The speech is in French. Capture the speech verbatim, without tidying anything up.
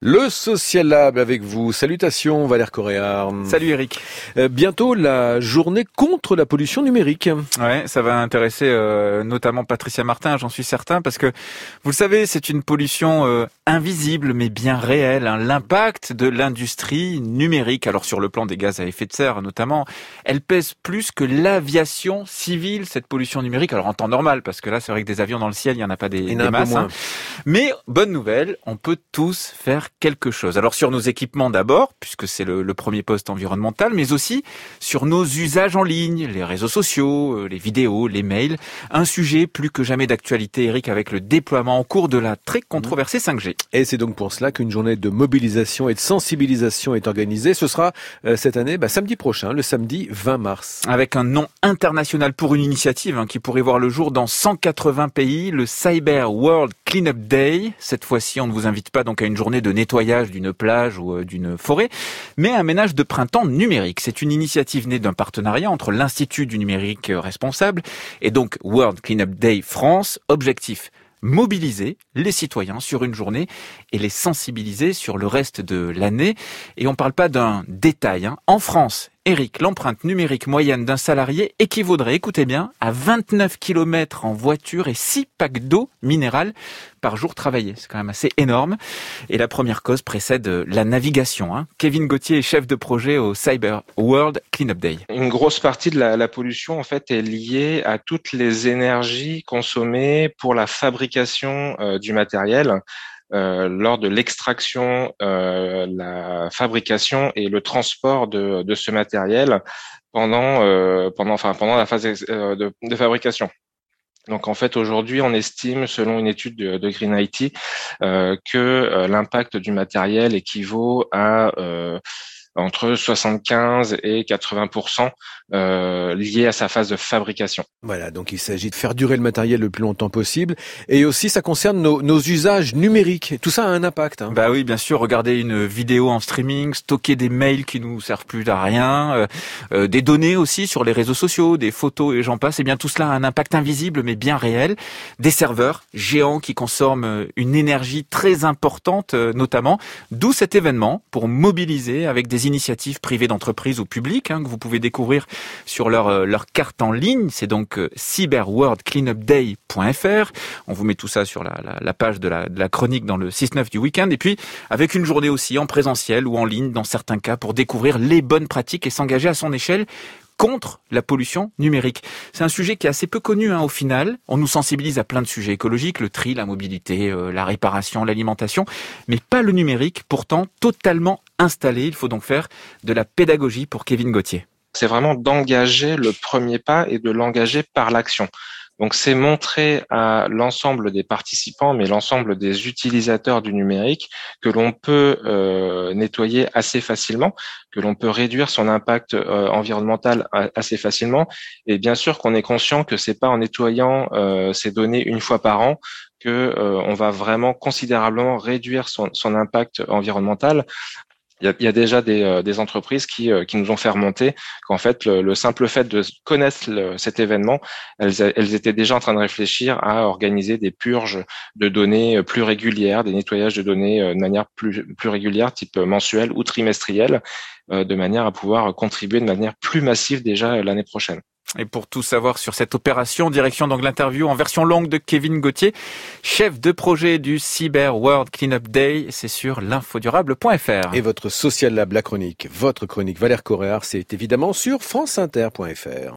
Le Social Lab avec vous. Salutations Valère Coréard. Salut Eric. Euh, bientôt la journée contre la pollution numérique. Ouais, ça va intéresser euh, notamment Patricia Martin, j'en suis certain, parce que vous le savez, c'est une pollution euh, invisible mais bien réelle. Hein. L'impact de l'industrie numérique, alors sur le plan des gaz à effet de serre notamment, elle pèse plus que l'aviation civile, cette pollution numérique. Alors en temps normal, parce que là c'est vrai que des avions dans le ciel, il n'y en a pas des, des masses. Hein. Mais bonne nouvelle, on peut tous faire quelque chose. Alors sur nos équipements d'abord, puisque c'est le, le premier poste environnemental, mais aussi sur nos usages en ligne, les réseaux sociaux, les vidéos, les mails. Un sujet plus que jamais d'actualité, Eric, avec le déploiement en cours de la très controversée cinq G. Et c'est donc pour cela qu'une journée de mobilisation et de sensibilisation est organisée. Ce sera euh, cette année, bah, samedi prochain, le samedi vingt mars. Avec un nom international pour une initiative hein, qui pourrait voir le jour dans cent quatre-vingts pays, le Cyber World Cleanup Day. Cette fois-ci, on ne vous invite pas donc à une journée de nettoyage d'une plage ou d'une forêt, mais un ménage de printemps numérique. C'est une initiative née d'un partenariat entre l'Institut du numérique responsable et donc World Cleanup Day France. Objectif: mobiliser les citoyens sur une journée et les sensibiliser sur le reste de l'année. Et on ne parle pas d'un détail. Hein. En France, Eric, l'empreinte numérique moyenne d'un salarié équivaudrait, écoutez bien, à vingt-neuf kilomètres en voiture et six packs d'eau minérale par jour travaillé. C'est quand même assez énorme. Et la première cause précède la navigation. Hein. Kevin Gauthier est chef de projet au Cyber World Cleanup Day. Une grosse partie de la, la pollution, en fait, est liée à toutes les énergies consommées pour la fabrication euh, du matériel. Euh, lors de l'extraction, euh, la fabrication et le transport de, de ce matériel pendant, euh, pendant, enfin, pendant la phase de, de fabrication. Donc en fait aujourd'hui on estime, selon une étude de, de Green I T, euh, que euh, l'impact du matériel équivaut à euh, entre soixante-quinze et quatre-vingts pour cent euh, lié à sa phase de fabrication. Voilà, donc il s'agit de faire durer le matériel le plus longtemps possible. Et aussi, ça concerne nos, nos usages numériques. Tout ça a un impact. Hein. Bah oui, bien sûr. Regarder une vidéo en streaming, stocker des mails qui nous servent plus à rien, euh, euh, des données aussi sur les réseaux sociaux, des photos et j'en passe. Et bien tout cela a un impact invisible mais bien réel. Des serveurs géants qui consomment une énergie très importante, euh, notamment. D'où cet événement pour mobiliser avec des initiatives privées d'entreprises ou publiques hein, que vous pouvez découvrir sur leur euh, leur carte en ligne. C'est donc euh, cyber world cleanup day point f r. On vous met tout ça sur la, la, la page de la, de la chronique dans le six neuf du week-end. Et puis avec une journée aussi en présentiel ou en ligne dans certains cas pour découvrir les bonnes pratiques et s'engager à son échelle contre la pollution numérique. C'est un sujet qui est assez peu connu hein, au final. On nous sensibilise à plein de sujets écologiques, le tri, la mobilité, euh, la réparation, l'alimentation, mais pas le numérique, pourtant totalement installé. Il faut donc faire de la pédagogie pour Kevin Gauthier. C'est vraiment d'engager le premier pas et de l'engager par l'action. Donc c'est montrer à l'ensemble des participants, mais l'ensemble des utilisateurs du numérique, que l'on peut euh, nettoyer assez facilement, que l'on peut réduire son impact euh, environnemental assez facilement. Et bien sûr qu'on est conscient que c'est pas en nettoyant euh, ces données une fois par an que euh, on va vraiment considérablement réduire son, son impact environnemental. Il y a, il y a déjà des, euh, des entreprises qui, euh, qui nous ont fait remonter qu'en fait, le, le simple fait de connaître le, cet événement, elles, elles étaient déjà en train de réfléchir à organiser des purges de données plus régulières, des nettoyages de données de manière plus, plus régulière, type mensuelle ou trimestrielle, euh, de manière à pouvoir contribuer de manière plus massive déjà l'année prochaine. Et pour tout savoir sur cette opération, direction donc l'interview en version longue de Kevin Gauthier, chef de projet du Cyber World Cleanup Day, c'est sur l'infodurable point f r. Et votre Social Lab, la chronique, votre chronique Valère Coréard, c'est évidemment sur franceinter point f r.